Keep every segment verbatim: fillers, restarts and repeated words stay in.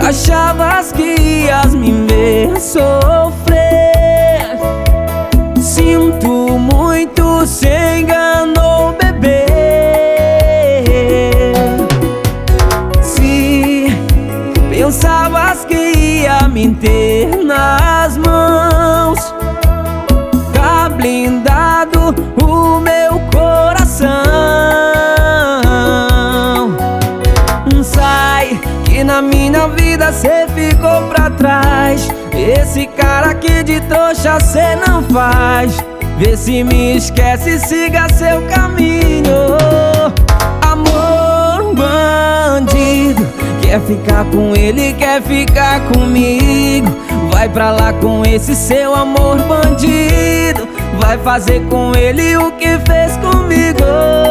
Achavas que ias me ver sofrer. Sinto muito, se enganou, bebê. Se pensavas que ia me ter nas mãos, tá blindado o meu coração. Sai, que na minha vida cê ficou pra trás. Esse cara aqui de trouxa cê não faz. Vê se me esquece, siga seu caminho. Amor bandido, quer ficar com ele, quer ficar comigo. Vai pra lá com esse seu amor bandido. Vai fazer com ele o que fez comigo.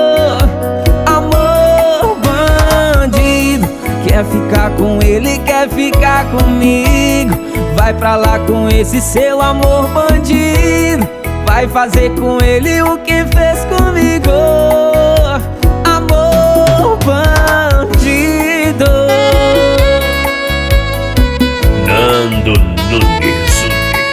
Amor bandido, quer ficar com ele, quer ficar comigo. Vai pra lá com esse seu amor bandido. Vai fazer com ele o que fez comigo. Amor bandido. Nando Nunes.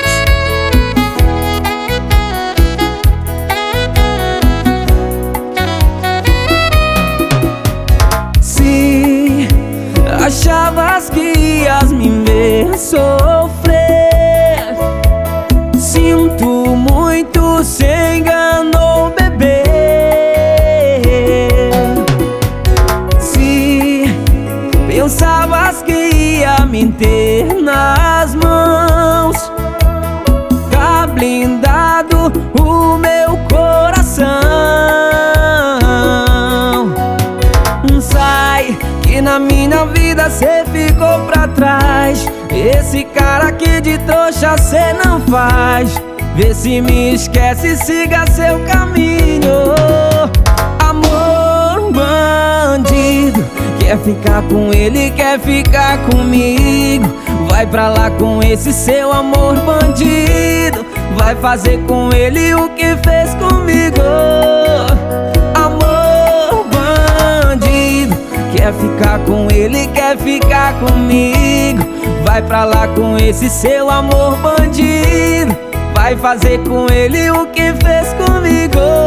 Se achavas que ias me ver sofrer, sinto muito, se enganou, bebê. Se pensavas que ia me ter nas mãos, tá blindado o meu coração. Sai, que na minha vida cê ficou pra trás. Esse cara aqui de trouxa cê não faz. Vê se me esquece, siga seu caminho. Amor bandido, quer ficar com ele, quer ficar comigo. Vai pra lá com esse seu amor bandido. Vai fazer com ele o que fez comigo. Amor bandido, quer ficar com ele, quer ficar comigo. Vai pra lá com esse seu amor bandido. Vai fazer com ele o que fez comigo.